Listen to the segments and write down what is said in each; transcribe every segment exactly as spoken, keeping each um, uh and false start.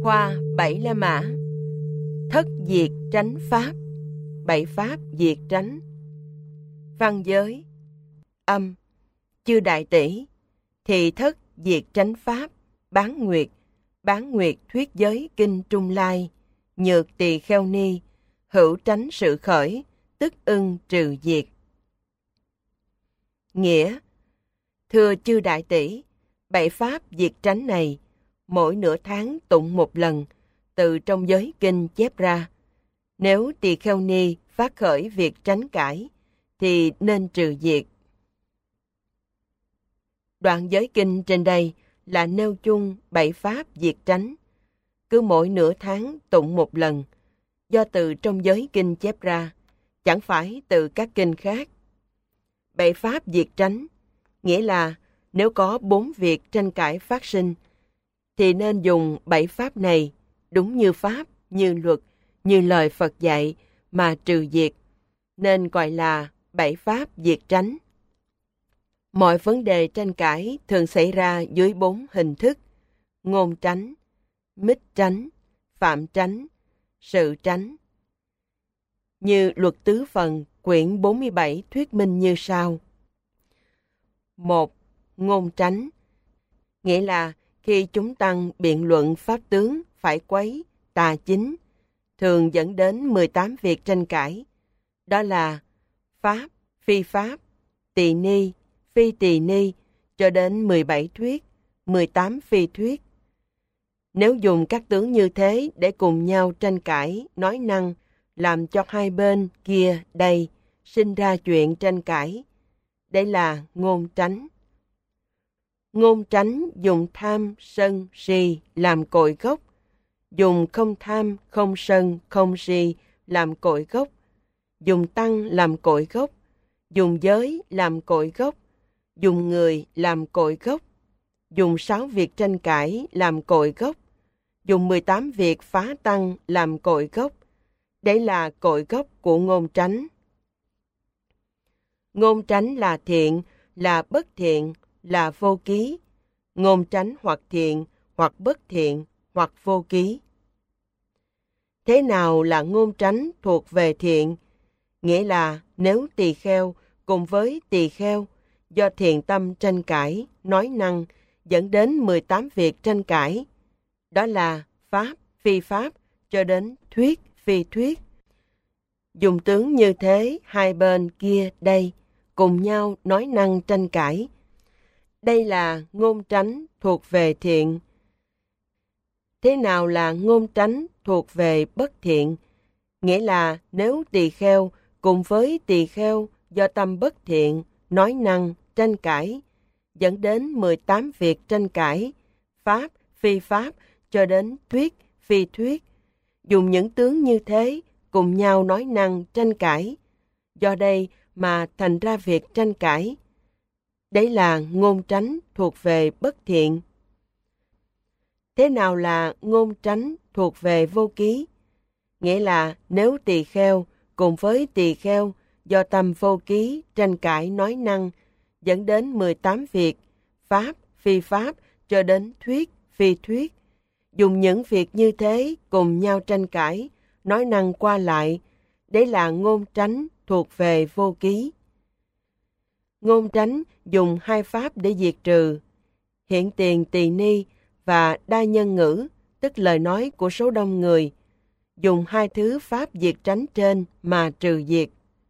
Khoa Bảy La Mã. Thất diệt tránh pháp, bảy pháp diệt tránh. Văn giới. Âm. Chư đại tỷ, thì thất diệt tránh pháp, bán nguyệt, bán nguyệt thuyết giới kinh Trung Lai, nhược tỳ kheo ni, hữu tránh sự khởi, tức ưng trừ diệt. Nghĩa. Thưa chư đại tỷ, bảy pháp diệt tránh này, mỗi nửa tháng tụng một lần, từ trong giới kinh chép ra. Nếu tỳ kheo ni phát khởi việc tránh cãi, thì nên trừ diệt. Đoạn giới kinh trên đây là nêu chung bảy pháp diệt tránh, cứ mỗi nửa tháng tụng một lần, do từ trong giới kinh chép ra, chẳng phải từ các kinh khác. Bảy pháp diệt tránh, nghĩa là nếu có bốn việc tranh cãi phát sinh, thì nên dùng bảy pháp này đúng như pháp, như luật, như lời Phật dạy mà trừ diệt, nên gọi là bảy pháp diệt tránh. Mọi vấn đề tranh cãi thường xảy ra dưới bốn hình thức: ngôn tránh, mích tránh, phạm tránh, sự tránh. Như luật tứ phần quyển bốn mươi bảy thuyết minh như sau. Một. Ngôn tránh, nghĩa là khi chúng tăng biện luận pháp tướng phải quấy, tà chính, thường dẫn đến mười tám việc tranh cãi. Đó là pháp, phi pháp, tỳ ni, phi tỳ ni, cho đến mười bảy thuyết, mười tám phi thuyết. Nếu dùng các tướng như thế để cùng nhau tranh cãi, nói năng, làm cho hai bên kia đây sinh ra chuyện tranh cãi, đây là ngôn tránh. Ngôn tránh dùng tham, sân, si làm cội gốc, dùng không tham, không sân, không si làm cội gốc, dùng tăng làm cội gốc, dùng giới làm cội gốc, dùng người làm cội gốc, dùng sáu việc tranh cãi làm cội gốc, dùng mười tám việc phá tăng làm cội gốc. Đấy là cội gốc của ngôn tránh. Ngôn tránh là thiện, là bất thiện, là vô ký. Ngôn tránh hoặc thiện, hoặc bất thiện, hoặc vô ký. Thế nào là ngôn tránh thuộc về thiện? Nghĩa là nếu tỳ kheo cùng với tỳ kheo do thiện tâm tranh cãi, nói năng, dẫn đến mười tám việc tranh cãi. Đó là pháp, phi pháp, cho đến thuyết, phi thuyết. Dùng tướng như thế, hai bên kia đây, cùng nhau nói năng tranh cãi. Đây là ngôn tránh thuộc về thiện. Thế nào là ngôn tránh thuộc về bất thiện? Nghĩa là nếu tỳ kheo cùng với tỳ kheo do tâm bất thiện, nói năng, tranh cãi, dẫn đến mười tám việc tranh cãi, pháp, phi pháp, cho đến thuyết, phi thuyết. Dùng những tướng như thế, cùng nhau nói năng, tranh cãi. Do đây mà thành ra việc tranh cãi. Đấy là ngôn tránh thuộc về bất thiện. Thế nào là ngôn tránh thuộc về vô ký? Nghĩa là nếu tỳ kheo cùng với tỳ kheo do tâm vô ký tranh cãi nói năng, dẫn đến mười tám việc, pháp, phi pháp, cho đến thuyết, phi thuyết. Dùng những việc như thế cùng nhau tranh cãi, nói năng qua lại, đấy là ngôn tránh thuộc về vô ký. Ngôn tránh dùng hai pháp để diệt trừ: hiện tiền tỳ ni và đa nhân ngữ, tức lời nói của số đông người. Dùng hai thứ pháp diệt tránh trên mà trừ diệt.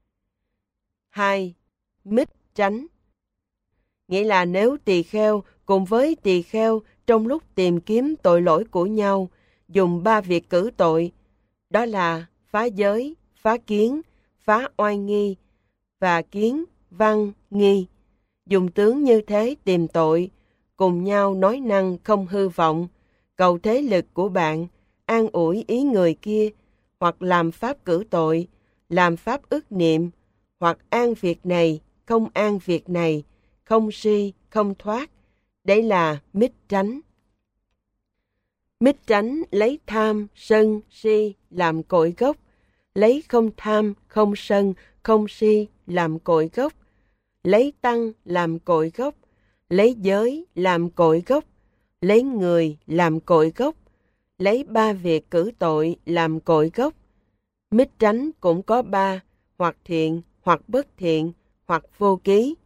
Hai. Mích tránh, nghĩa là nếu tỳ kheo cùng với tỳ kheo trong lúc tìm kiếm tội lỗi của nhau, dùng ba việc cử tội, đó là phá giới, phá kiến, phá oai nghi và kiến, văn, nghi. Dùng tướng như thế tìm tội, cùng nhau nói năng không hư vọng, cầu thế lực của bạn, an ủi ý người kia, hoặc làm pháp cử tội, làm pháp ức niệm, hoặc an việc này, không an việc này, không si, không thoát. Đấy là mích tránh. Mích tránh lấy tham, sân, si làm cội gốc, lấy không tham, không sân, không si làm cội gốc, lấy tăng làm cội gốc, lấy giới làm cội gốc, lấy người làm cội gốc, lấy ba việc cử tội làm cội gốc. Mít tránh cũng có ba, hoặc thiện, hoặc bất thiện, hoặc vô ký.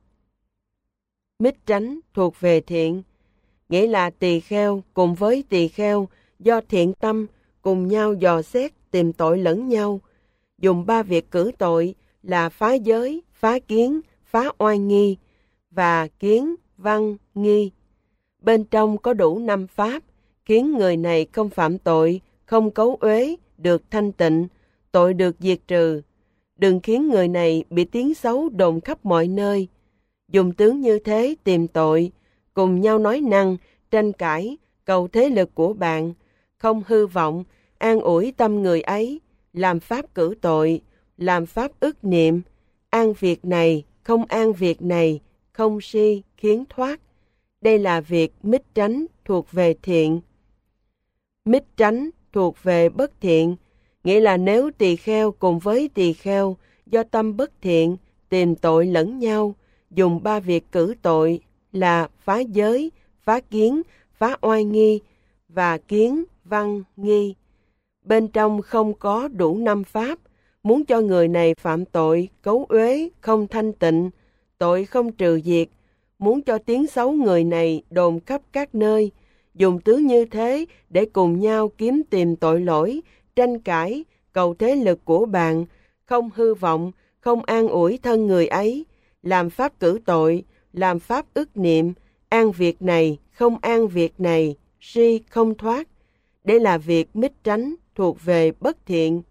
Mít tránh thuộc về thiện, nghĩa là tỳ kheo cùng với tỳ kheo do thiện tâm cùng nhau dò xét tìm tội lẫn nhau, dùng ba việc cử tội là phá giới, phá kiến, phá oai nghi và kiến, văn, nghi. Bên trong có đủ năm pháp, khiến người này không phạm tội, không cấu uế, được thanh tịnh, tội được diệt trừ. Đừng khiến người này bị tiếng xấu đồn khắp mọi nơi. Dùng tướng như thế tìm tội, cùng nhau nói năng, tranh cãi, cầu thế lực của bạn, không hư vọng, an ủi tâm người ấy, làm pháp cử tội, làm pháp ức niệm, an việc này, không an việc này, không si, khiến thoát. Đây là việc mít tránh thuộc về thiện. Mít tránh thuộc về bất thiện, nghĩa là nếu tỳ kheo cùng với tỳ kheo do tâm bất thiện tìm tội lẫn nhau, dùng ba việc cử tội là phá giới, phá kiến, phá oai nghi và kiến, văn, nghi. Bên trong không có đủ năm pháp, muốn cho người này phạm tội, cấu uế, không thanh tịnh, tội không trừ diệt, muốn cho tiếng xấu người này đồn khắp các nơi, dùng tướng như thế để cùng nhau kiếm tìm tội lỗi, tranh cãi, cầu thế lực của bạn, không hư vọng, không an ủi thân người ấy, làm pháp cử tội, làm pháp ức niệm, an việc này, không an việc này, si không thoát. Đây là việc mít tránh thuộc về bất thiện.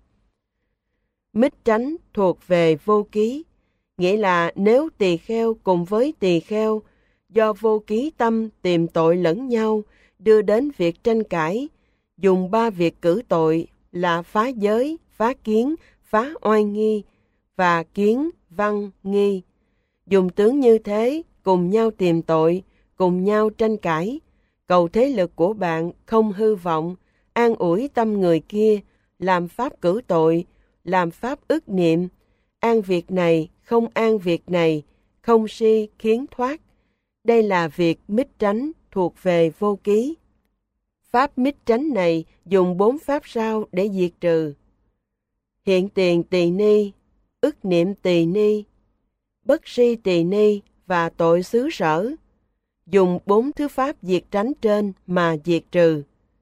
Mít tránh thuộc về vô ký, nghĩa là nếu tỳ kheo cùng với tỳ kheo do vô ký tâm tìm tội lẫn nhau, đưa đến việc tranh cãi, dùng ba việc cử tội là phá giới, phá kiến, phá oai nghi và kiến, văn, nghi. Dùng tướng như thế, cùng nhau tìm tội, cùng nhau tranh cãi, cầu thế lực của bạn không hư vọng, an ủi tâm người kia, làm pháp cử tội, làm pháp ức niệm, an việc này, không an việc này, không si, khiến thoát. Đây là việc mít tránh thuộc về vô ký. Pháp mít tránh này dùng bốn pháp sau để diệt trừ: hiện tiền tỳ ni, ức niệm tỳ ni, bất si tỳ ni và tội xứ sở. Dùng bốn thứ pháp diệt tránh trên mà diệt trừ.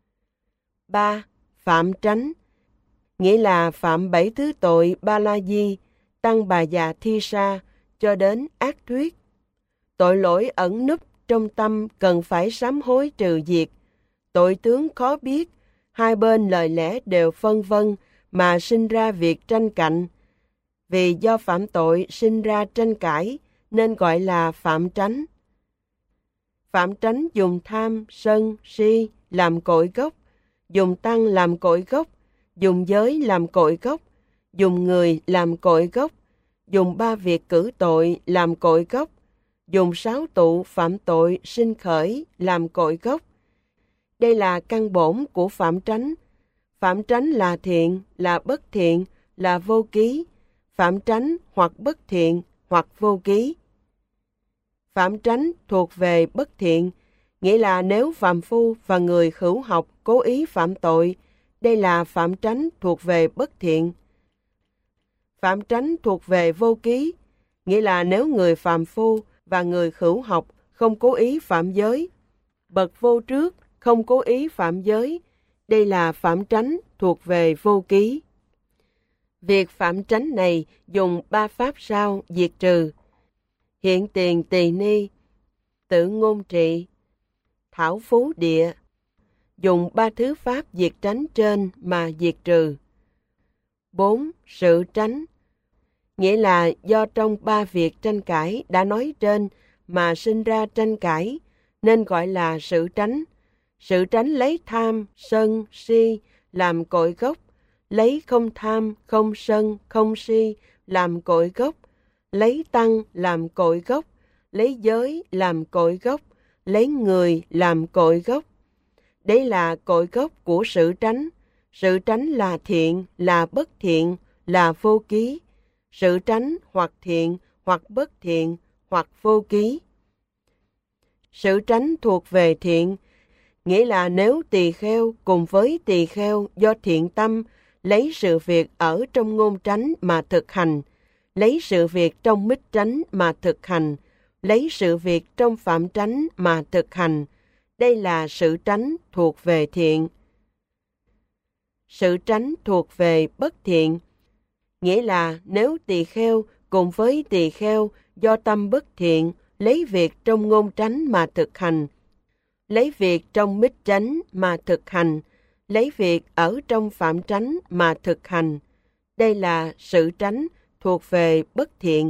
ba. Phạm tránh, nghĩa là phạm bảy thứ tội ba la di, tăng bà già thi sa, cho đến ác thuyết. Tội lỗi ẩn núp trong tâm cần phải sám hối trừ diệt. Tội tướng khó biết, hai bên lời lẽ đều phân vân mà sinh ra việc tranh cạnh. Vì do phạm tội sinh ra tranh cãi nên gọi là phạm tránh. Phạm tránh dùng tham, sân, si làm cội gốc, dùng tăng làm cội gốc, dùng giới làm cội gốc, dùng người làm cội gốc, dùng ba việc cử tội làm cội gốc, dùng sáu tụ phạm tội sinh khởi làm cội gốc. Đây là căn bổn của phạm tránh. Phạm tránh là thiện, là bất thiện, là vô ký. Phạm tránh hoặc bất thiện, hoặc vô ký. Phạm tránh thuộc về bất thiện, nghĩa là nếu phàm phu và người hữu học cố ý phạm tội, đây là phạm tránh thuộc về bất thiện. Phạm tránh thuộc về vô ký, nghĩa là nếu người phàm phu và người hữu học không cố ý phạm giới, bậc vô trước không cố ý phạm giới, đây là phạm tránh thuộc về vô ký. Việc phạm tránh này dùng ba pháp sau diệt trừ: hiện tiền tỳ ni, tự ngôn trị, thảo phú địa. Dùng ba thứ pháp diệt tránh trên mà diệt trừ. bốn. Sự tránh, nghĩa là do trong ba việc tranh cãi đã nói trên mà sinh ra tranh cãi, nên gọi là sự tránh. Sự tránh lấy tham, sân, si làm cội gốc, lấy không tham, không sân, không si làm cội gốc, lấy tăng làm cội gốc, lấy giới làm cội gốc, lấy người làm cội gốc. Đấy là cội gốc của sự tránh. Sự tránh là thiện, là bất thiện, là vô ký. Sự tránh hoặc thiện, hoặc bất thiện, hoặc vô ký. Sự tránh thuộc về thiện, nghĩa là nếu tỳ kheo cùng với tỳ kheo do thiện tâm lấy sự việc ở trong ngôn tránh mà thực hành, lấy sự việc trong mích tránh mà thực hành, lấy sự việc trong phạm tránh mà thực hành, đây là sự tránh thuộc về thiện. Sự tránh thuộc về bất thiện, nghĩa là nếu tỳ kheo cùng với tỳ kheo do tâm bất thiện lấy việc trong ngôn tránh mà thực hành, lấy việc trong mích tránh mà thực hành, lấy việc ở trong phạm tránh mà thực hành, đây là sự tránh thuộc về bất thiện.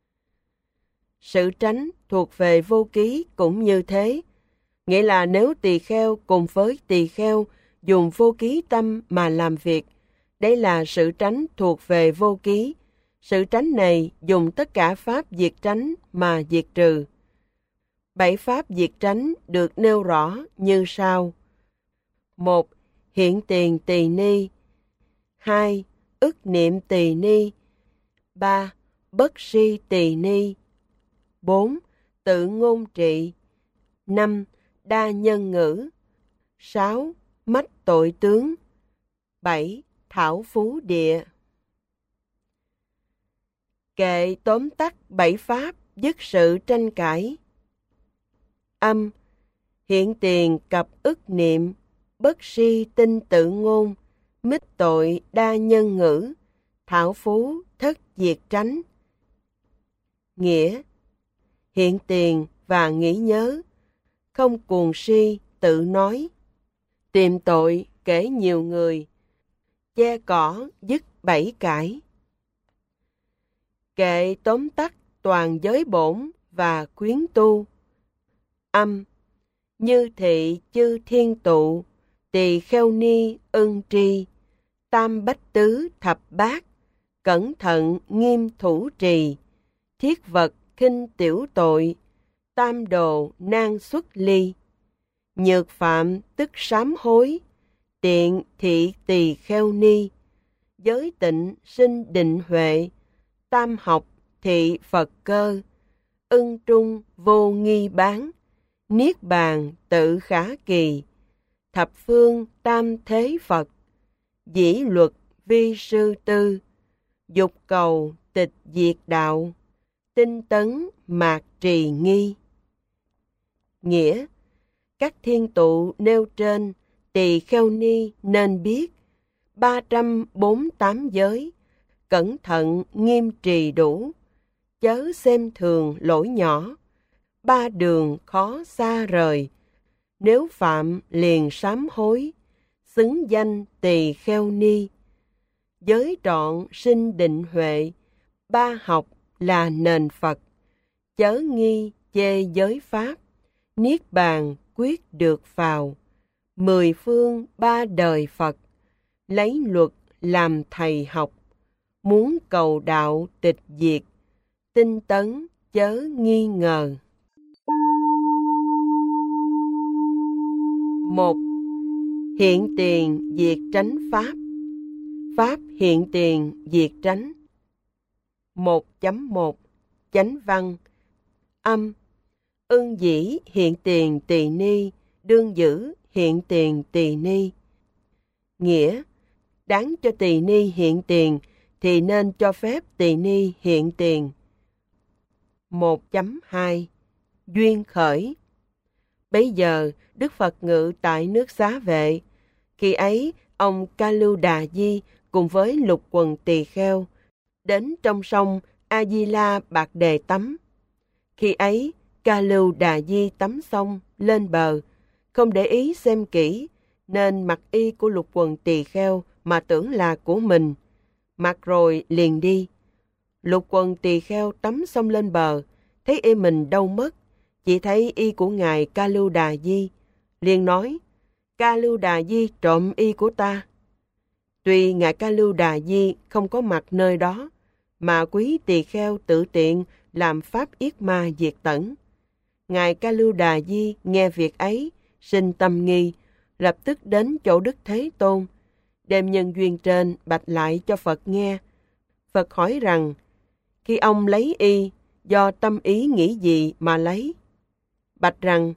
Sự tránh thuộc về vô ký cũng như thế, nghĩa là nếu tỳ kheo cùng với tỳ kheo dùng vô ký tâm mà làm việc, đây là sự tránh thuộc về vô ký. Sự tránh này dùng tất cả pháp diệt tránh mà diệt trừ. Bảy pháp diệt tránh được nêu rõ như sau. Một, hiện tiền tỳ ni. Hai, ức niệm tỳ ni. Ba, bất si tỳ ni. Bốn, tự ngôn trị. Năm, đa nhân ngữ. Sáu, mách tội tướng. Bảy, thảo phú địa. Kệ tóm tắt bảy pháp dứt sự tranh cãi. Âm, hiện tiền cập ức niệm, bất si tinh tự ngôn, mích tội đa nhân ngữ, thảo phú thất diệt tránh. Nghĩa, hiện tiền và nghĩ nhớ, không cuồng si tự nói, tìm tội kể nhiều người, che cỏ dứt bảy cãi. Kệ tóm tắt toàn giới bổn và quyến tu. Âm, như thị chư thiên tụ, tỳ kheo ni ưng tri, tam bách tứ thập bát, cẩn thận nghiêm thủ trì, thiết vật khinh tiểu tội, tam đồ nan xuất ly, nhược phạm tức sám hối, tiện thị tỳ kheo ni, giới tịnh sinh định huệ, tam học thị Phật cơ, ưng trung vô nghi bán, niết bàn tự khả kỳ, thập phương tam thế Phật, dĩ luật vi sư tư, dục cầu tịch diệt đạo, tinh tấn mạc trì nghi. Nghĩa, các thiên tụ nêu trên, tỳ kheo ni nên biết, ba trăm bốn mươi tám giới, cẩn thận nghiêm trì đủ, chớ xem thường lỗi nhỏ, ba đường khó xa rời, nếu phạm liền sám hối, xứng danh tỳ kheo ni. Giới trọn sinh định huệ, ba học là nền Phật, chớ nghi chê giới pháp, niết bàn quyết được vào, mười phương ba đời Phật, lấy luật làm thầy học, muốn cầu đạo tịch diệt, tinh tấn chớ nghi ngờ. Một, hiện tiền diệt tránh pháp. Pháp hiện tiền diệt tránh. một chấm một Chánh văn. Âm, ưng dĩ hiện tiền tỳ ni, đương giữ hiện tiền tỳ ni. Nghĩa, đáng cho tỳ ni hiện tiền thì nên cho phép tỳ ni hiện tiền. một chấm hai Duyên khởi. Bấy giờ Đức Phật ngự tại nước Xá Vệ. Khi ấy ông Ca Lưu Đà Di cùng với lục quần tỳ kheo đến trong sông A Di La Bạc Đề tắm. Khi ấy Ca Lưu Đà Di tắm xong lên bờ, không để ý xem kỹ nên mặc y của lục quần tỳ kheo mà tưởng là của mình, mặc rồi liền đi. Lục quần tỳ kheo tắm xong lên bờ, thấy y mình đâu mất, chỉ thấy y của ngài Ca Lưu Đà Di, liền nói: Ca Lưu Đà Di trộm y của ta. Tuy ngài Ca Lưu Đà Di không có mặt nơi đó, mà quý tỳ kheo tự tiện làm pháp yết ma diệt tẩn. Ngài Ca Lưu Đà Di nghe việc ấy, sinh tâm nghi, lập tức đến chỗ Đức Thế Tôn, đem nhân duyên trên bạch lại cho Phật nghe. Phật hỏi rằng, khi ông lấy y, do tâm ý nghĩ gì mà lấy? Bạch rằng,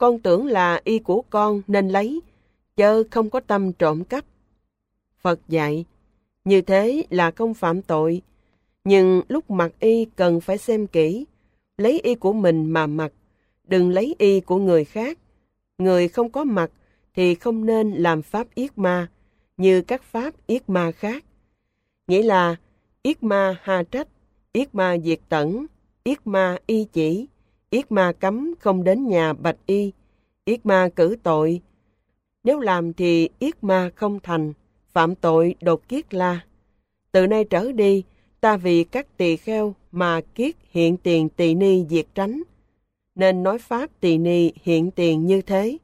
con tưởng là y của con nên lấy, chớ không có tâm trộm cắp. Phật dạy, như thế là không phạm tội, nhưng lúc mặc y cần phải xem kỹ, lấy y của mình mà mặc, đừng lấy y của người khác. Người không có mặc thì không nên làm pháp yết ma, như các pháp yết ma khác. Nghĩa là yết ma ha trách, yết ma diệt tẩn, yết ma y chỉ, yết ma cấm không đến nhà bạch y, yết ma cử tội. Nếu làm thì yết ma không thành, phạm tội đột kiết la. Từ nay trở đi, ta vì các tỳ kheo mà kiết hiện tiền tỳ ni diệt tránh, nên nói pháp tỳ ni hiện tiền như thế.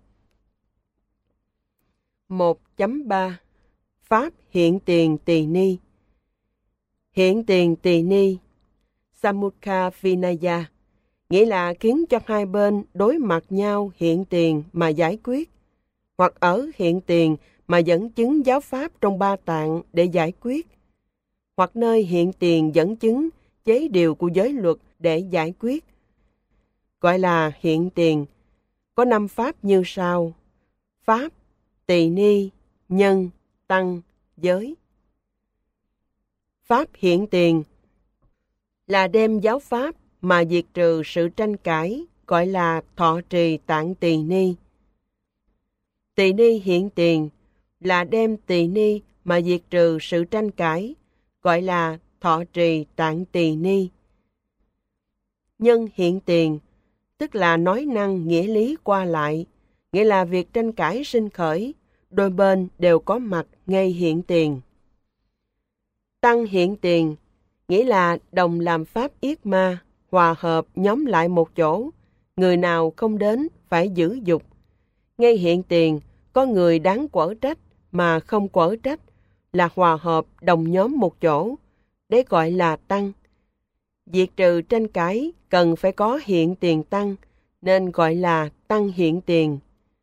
một chấm ba Pháp hiện tiền tỳ ni. Hiện tiền tỳ ni, Samukha Vinaya, nghĩa là khiến cho hai bên đối mặt nhau hiện tiền mà giải quyết, hoặc ở hiện tiền mà dẫn chứng giáo pháp trong ba tạng để giải quyết, hoặc nơi hiện tiền dẫn chứng chế điều của giới luật để giải quyết. Gọi là hiện tiền, có năm pháp như sau: pháp, tỳ ni, nhân, tăng, giới. Pháp hiện tiền là đem giáo pháp mà diệt trừ sự tranh cãi, gọi là thọ trì tạng tỳ ni. Tỳ ni hiện tiền là đem tỳ ni mà diệt trừ sự tranh cãi, gọi là thọ trì tạng tỳ ni. Nhân hiện tiền tức là nói năng nghĩa lý qua lại, nghĩa là việc tranh cãi sinh khởi, đôi bên đều có mặt ngay hiện tiền. Tăng hiện tiền nghĩa là đồng làm pháp yết ma, hòa hợp nhóm lại một chỗ, người nào không đến phải giữ dục. Ngay hiện tiền có người đáng quở trách mà không quở trách, là hòa hợp đồng nhóm một chỗ, đấy gọi là tăng. Diệt trừ tranh cãi cần phải có hiện tiền tăng, nên gọi là tăng hiện tiền.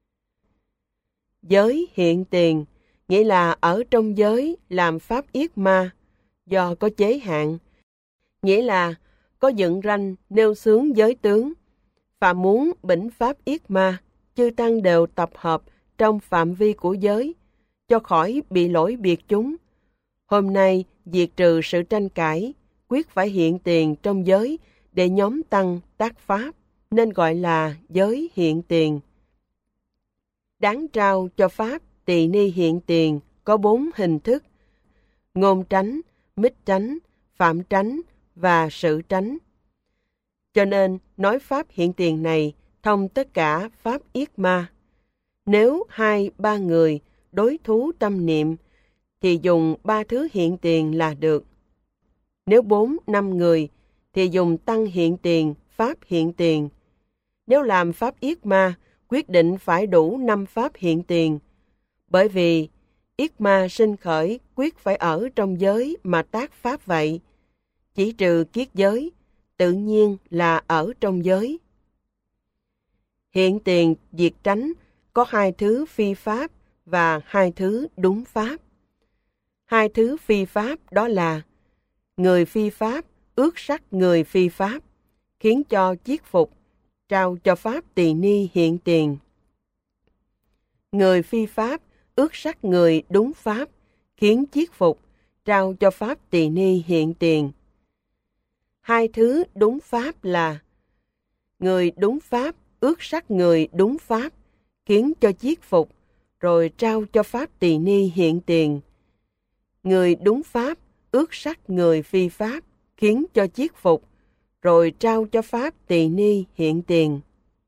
Giới hiện tiền nghĩa là ở trong giới làm pháp yết ma, do có chế hạn, nghĩa là có dựng ranh nêu xướng giới tướng. Phạm muốn bỉnh pháp yết ma, chư tăng đều tập hợp trong phạm vi của giới, cho khỏi bị lỗi biệt chúng. Hôm nay diệt trừ sự tranh cãi, quyết phải hiện tiền trong giới để nhóm tăng tác pháp, nên gọi là giới hiện tiền. Đáng trao cho pháp tỳ ni hiện tiền có bốn hình thức: ngôn tránh, mít tránh, phạm tránh và sự tránh. Cho nên nói pháp hiện tiền này thông tất cả pháp yết ma. Nếu hai ba người đối thú tâm niệm thì dùng ba thứ hiện tiền là được. Nếu bốn năm người thì dùng tăng hiện tiền, pháp hiện tiền. Nếu làm pháp yết ma, quyết định phải đủ năm pháp hiện tiền. Bởi vì yết ma sinh khởi quyết phải ở trong giới mà tác pháp vậy. Chỉ trừ kiết giới, tự nhiên là ở trong giới. Hiện tiền diệt tránh có hai thứ phi pháp và hai thứ đúng pháp. Hai thứ phi pháp đó là người phi pháp ước sắc người phi pháp, khiến cho chiết phục, trao cho pháp tỳ ni hiện tiền. Người phi pháp ước sắc người đúng pháp, khiến chiết phục, trao cho pháp tỳ ni hiện tiền. Hai thứ đúng pháp là người đúng pháp ước sắc người đúng pháp, khiến cho chiết phục, rồi trao cho pháp tỳ ni hiện tiền. Người đúng pháp ước sắc người phi pháp, khiến cho chiết phục, rồi trao cho pháp tỳ ni hiện tiền.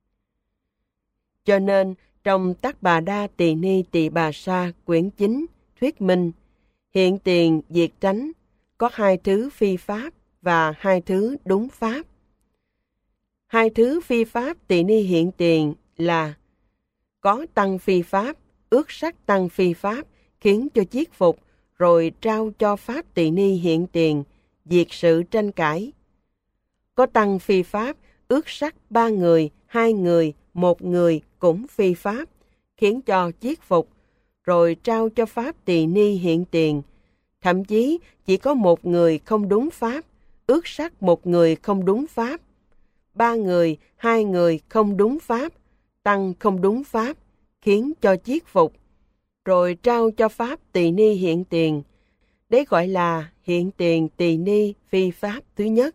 Cho nên trong Tát Bà Đa Tỳ Ni Tỳ Bà Sa quyển chín thuyết minh hiện tiền diệt tránh có hai thứ phi pháp và hai thứ đúng pháp. Hai thứ phi pháp tỳ ni hiện tiền là có tăng phi pháp, ước sắc tăng phi pháp, khiến cho chiết phục, rồi trao cho pháp tỳ ni hiện tiền, diệt sự tranh cãi. Có tăng phi pháp, ước sắc ba người, hai người, một người cũng phi pháp, khiến cho chiết phục, rồi trao cho pháp tỳ ni hiện tiền. Thậm chí chỉ có một người không đúng pháp, ước sắc một người không đúng pháp, ba người, hai người không đúng pháp, tăng không đúng pháp, khiến cho chiết phục, rồi trao cho pháp tỳ ni hiện tiền. Đấy gọi là hiện tiền tỳ ni phi pháp thứ nhất.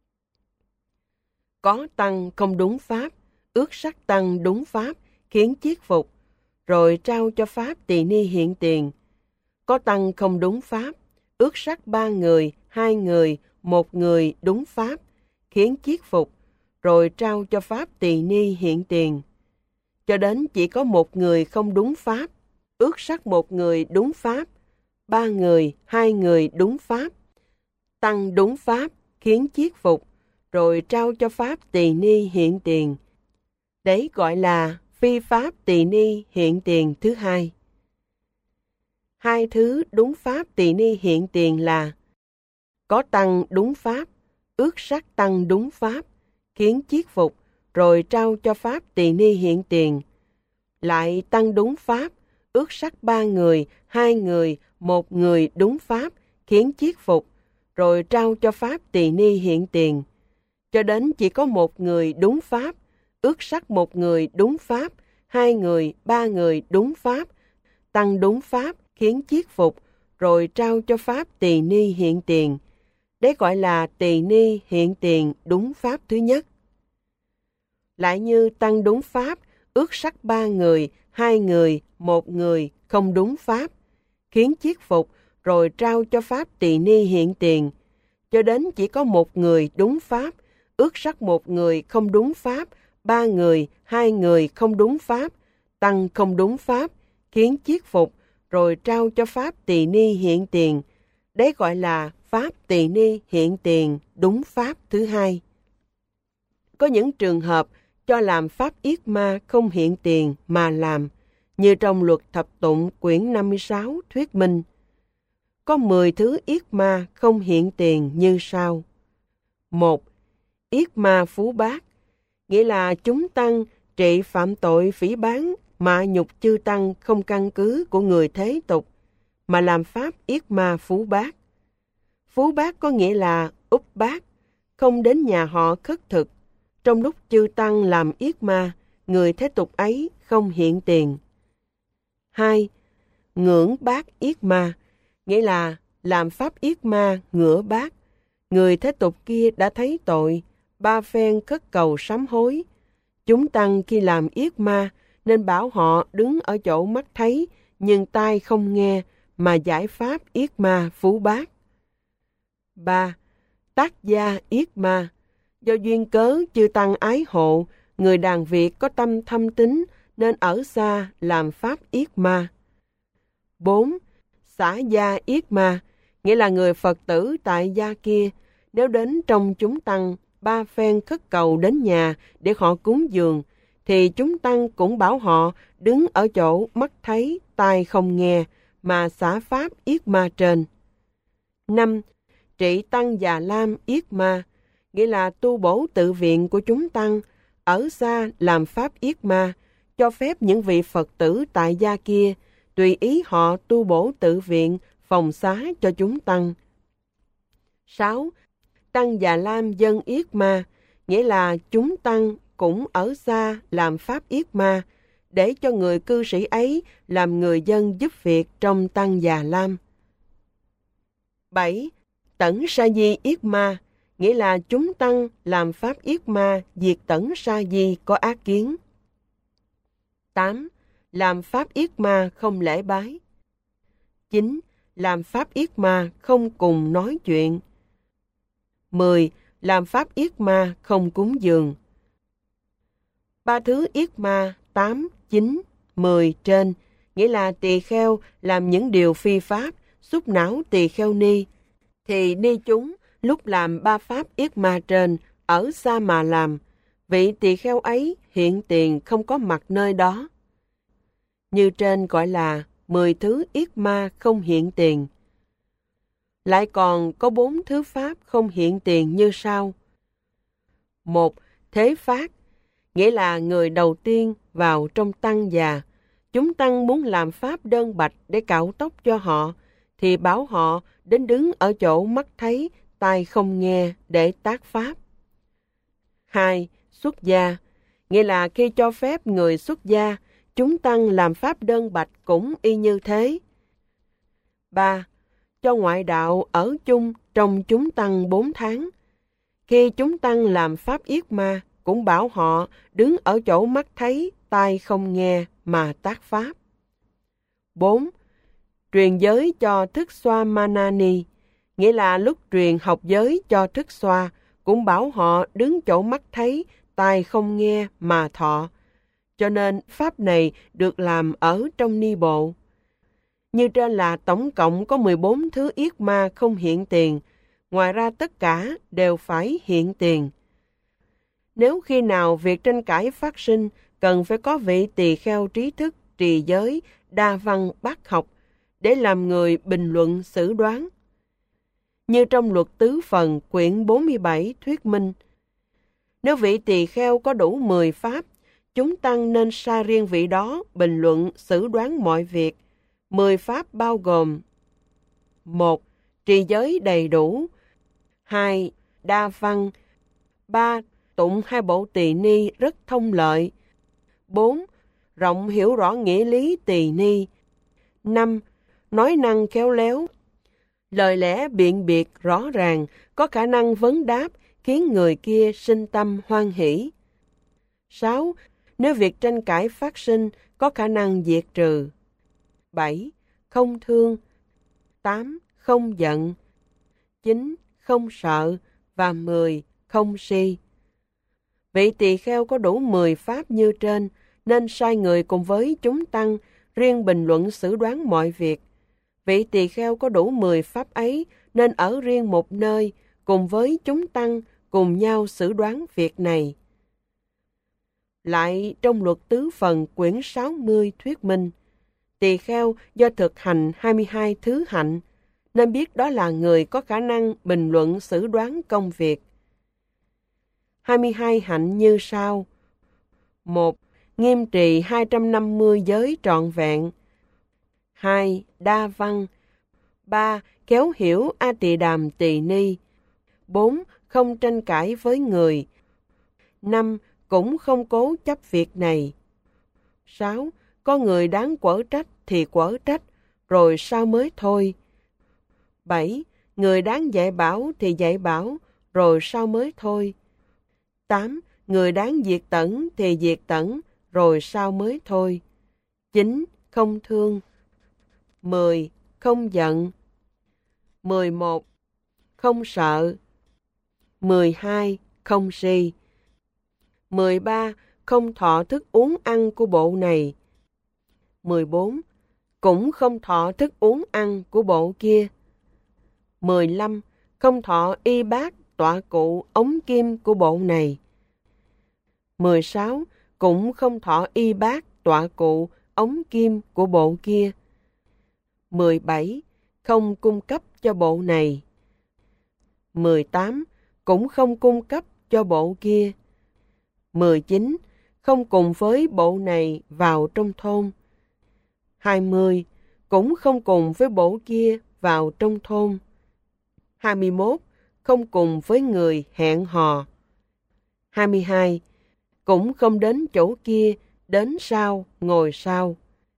Có tăng không đúng pháp, ước sắc tăng đúng pháp, khiến chiết phục, rồi trao cho pháp tỳ ni hiện tiền. Có tăng không đúng pháp, ước sắc ba người, hai người, một người đúng pháp, khiến chiết phục, rồi trao cho pháp tỳ ni hiện tiền. Cho đến chỉ có một người không đúng pháp, ước sắc một người đúng pháp, ba người, hai người đúng pháp, tăng đúng pháp, khiến chiết phục, rồi trao cho pháp tỳ ni hiện tiền. Đấy gọi là phi pháp tỳ ni hiện tiền thứ hai. Hai thứ đúng pháp tỳ ni hiện tiền là có tăng đúng pháp, ước sắc tăng đúng pháp, khiến chiết phục, rồi trao cho pháp tỳ ni hiện tiền. Lại tăng đúng pháp, ước sắc ba người, hai người, một người đúng pháp, khiến chiết phục, rồi trao cho pháp tỳ ni hiện tiền. Cho đến chỉ có một người đúng pháp, ước sắc một người đúng pháp, hai người, ba người đúng pháp, tăng đúng pháp, khiến chiết phục, rồi trao cho pháp tỳ ni hiện tiền. Đấy gọi là tỳ ni hiện tiền đúng pháp thứ nhất. Lại như tăng đúng pháp, ước sắc ba người, hai người, một người không đúng pháp, khiến chiết phục, rồi trao cho pháp tỳ ni hiện tiền. Cho đến chỉ có một người đúng pháp, ước sắc một người không đúng pháp, ba người, hai người không đúng pháp, tăng không đúng pháp, khiến chiết phục, rồi trao cho pháp tỳ ni hiện tiền. Đấy gọi là pháp tỳ ni hiện tiền đúng pháp thứ hai. Có những trường hợp cho làm pháp yết ma không hiện tiền mà làm, như trong luật thập tụng quyển năm mươi sáu thuyết minh. Có mười thứ yết ma không hiện tiền như sau. Một, yết ma phú bác, nghĩa là chúng tăng trị phạm tội phỉ báng, mạ nhục chư tăng không căn cứ của người thế tục, mà làm pháp yết ma phú bác. Phú bác có nghĩa là úp bác, không đến nhà họ khất thực. Trong lúc chư tăng làm yết ma, người thế tục ấy không hiện tiền. Hai, ngưỡng bác yết ma, nghĩa là làm pháp yết ma ngửa bác. Người thế tục kia đã thấy tội, ba phen khất cầu sám hối. Chúng tăng khi làm yết ma nên bảo họ đứng ở chỗ mắt thấy nhưng tai không nghe, mà giải pháp yết ma phú bác. Ba, tác gia yết ma, do duyên cớ chư tăng ái hộ, người đàn Việt có tâm thâm tín nên ở xa làm pháp yết ma. Bốn, xã gia yết ma, nghĩa là người Phật tử tại gia kia, nếu đến trong chúng tăng ba phen khất cầu đến nhà để họ cúng dường, thì chúng tăng cũng bảo họ đứng ở chỗ mắt thấy, tai không nghe, mà xả pháp yết ma trên. Năm, trị tăng Già Lam yết ma, nghĩa là tu bổ tự viện của chúng tăng, ở xa làm pháp yết ma, cho phép những vị Phật tử tại gia kia, tùy ý họ tu bổ tự viện, phòng xá cho chúng tăng. Sáu, tăng Già Lam dân yết ma, nghĩa là chúng tăng cũng ở xa làm pháp yết ma, để cho người cư sĩ ấy làm người dân giúp việc trong tăng Già Lam. Bảy, tẩn sa di yết ma, nghĩa là chúng tăng làm pháp yết ma diệt tẩn sa di có ác kiến. Tám, làm pháp yết ma không lễ bái. Chín, làm pháp yết ma không cùng nói chuyện. Mười, làm pháp yết ma không cúng dường. Ba thứ yết ma tám, chín, mười trên, nghĩa là tỳ kheo làm những điều phi pháp, xúc não tỳ kheo ni, thì ni chúng lúc làm ba pháp yết ma trên ở xa mà làm, vị tỳ kheo ấy hiện tiền không có mặt nơi đó. Như trên gọi là mười thứ yết ma không hiện tiền. Lại còn có bốn thứ pháp không hiện tiền như sau. Một, thế phát, nghĩa là người đầu tiên vào trong tăng già, chúng tăng muốn làm pháp đơn bạch để cạo tóc cho họ, thì bảo họ đến đứng ở chỗ mắt thấy, tai không nghe để tác pháp. Hai, xuất gia, Nghĩa là khi cho phép người xuất gia, chúng tăng làm pháp đơn bạch cũng y như thế. ba. Cho ngoại đạo ở chung trong chúng tăng bốn tháng. Khi chúng tăng làm pháp yết ma, cũng bảo họ đứng ở chỗ mắt thấy, tai không nghe mà tác pháp. bốn. Truyền giới cho thức xoa manani, nghĩa là lúc truyền học giới cho thức xoa, cũng bảo họ đứng chỗ mắt thấy, tai không nghe mà thọ. Cho nên pháp này được làm ở trong ni bộ. Như trên là tổng cộng có mười bốn thứ yết ma không hiện tiền, ngoài ra tất cả đều phải hiện tiền. Nếu khi nào việc tranh cãi phát sinh, cần phải có vị tỳ kheo trí thức, trì giới, đa văn, bác học, để làm người bình luận xử đoán. Như trong luật tứ phần quyển bốn mươi bảy thuyết minh, nếu vị tỳ kheo có đủ mười pháp, chúng tăng nên sai riêng vị đó bình luận xử đoán mọi việc. Mười pháp bao gồm: một. Trì giới đầy đủ. Hai. Đa văn. Ba. Tụng hai bộ tỳ ni rất thông lợi. Bốn. Rộng hiểu rõ nghĩa lý tỳ ni. Năm. Nói năng khéo léo. Lời lẽ biện biệt rõ ràng, có khả năng vấn đáp, khiến người kia sinh tâm hoan hỷ. Sáu. Nếu việc tranh cãi phát sinh, có khả năng diệt trừ. Bảy. Không thương. Tám. Không giận. Chín. Không sợ. Và mười. Không si. Vị tỳ kheo có đủ mười pháp như trên, nên sai người cùng với chúng tăng, riêng bình luận xử đoán mọi việc. Vị tỳ kheo có đủ mười pháp ấy, nên ở riêng một nơi, cùng với chúng tăng, cùng nhau xử đoán việc này. Lại trong luật tứ phần quyển sáu mươi thuyết minh, tỳ kheo do thực hành hai mươi hai thứ hạnh, nên biết đó là người có khả năng bình luận xử đoán công việc. hai mươi hai hạnh như sau. Một. Nghiêm trì hai trăm năm mươi giới trọn vẹn. Hai. Đa văn. Ba. Khéo hiểu A Tỳ Đàm Tỳ Ni. Bốn. Không tranh cãi với người. Năm. Cũng không cố chấp việc này. Sáu. Có người đáng quở trách thì quở trách, rồi sao mới thôi. Bảy. Người đáng dạy bảo thì dạy bảo, rồi sao mới thôi. Tám. Người đáng diệt tẩn thì diệt tẩn, rồi sao mới thôi. Chín. Không thương. Mười. Không giận. Mười một. Không sợ. Mười hai. Không si. Mười ba. Không thọ thức uống ăn của bộ này. Mười bốn. Cũng không thọ thức uống ăn của bộ kia. Mười lăm. Không thọ y bát, tọa cụ, ống kim của bộ này. Mười sáu. Cũng không thọ y bát, tọa cụ, ống kim của bộ kia. Mười bảy. Không cung cấp cho bộ này. Mười tám. Cũng không cung cấp cho bộ kia. Mười chín. Không cùng với bộ này vào trong thôn. Hai mươi. Cũng không cùng với bộ kia vào trong thôn. Hai mươi mốt. Không cùng với người hẹn hò. Hai mươi hai. Cũng không đến chỗ kia, đến sau, ngồi sau.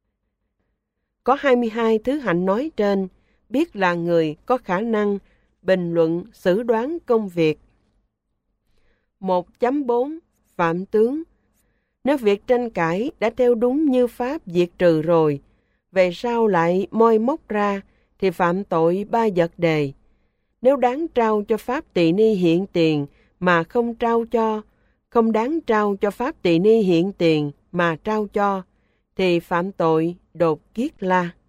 Có hai mươi hai thứ hạnh nói trên, biết là người có khả năng bình luận xử đoán công việc. một chấm bốn. Phạm tướng. Nếu việc tranh cãi đã theo đúng như pháp diệt trừ rồi, về sau lại moi móc ra, thì phạm tội ba vật đề. Nếu đáng trao cho pháp tỳ ni hiện tiền mà không trao cho, không đáng trao cho pháp tỳ ni hiện tiền mà trao cho, thì phạm tội đột kiết la.